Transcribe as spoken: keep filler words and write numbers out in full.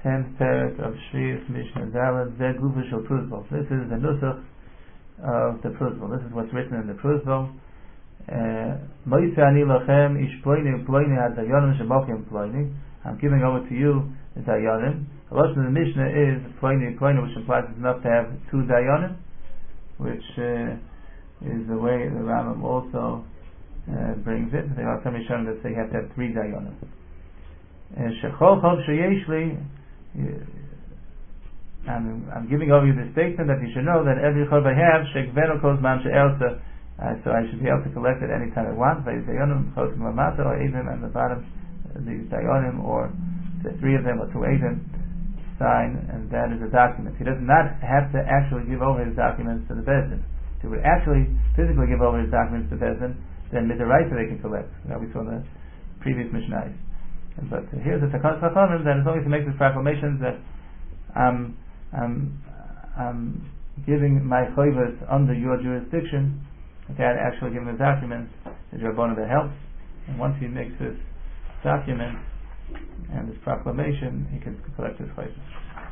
tenth parak of Shvius Mishnah Daled Zeh Gufa Shel Pruzbal. This is the nusach of the Pruzbal. This is what's written in the Pruzbal. Moise ani lachem ish ploini ploini had dayanim shemachim ploini. I'm giving over to you the dayanim. The lashon of the Mishnah is ploini ploini, which implies it's enough to have two dayanim, which uh, is the way the Rambam also uh, brings it. There are some Rishonim that say you have to have three dayanim. Shechol chov sheyeshli. I'm I'm giving over you the statement that you should know that every chov I have shekveno kol zman she'elsa. Uh, so I should be able to collect it any time I want. By dayanim, chosim lamata, or even at the bottom, these dayanim, or the three of them, or two edim, sign, and that is a document. He does not have to actually give over his documents to the bezdin. If he would actually physically give over his documents to bezdin, then midaraisa they can collect. You know, we saw in the previous mishnayos. But uh, here's the takas chachamim that as long as he makes his proclamations that I'm, I'm, I'm giving my chayvus under your jurisdiction, without actually giving the document, the Rabbanah that helps. And once he makes this document and this proclamation, he can collect his chayvus.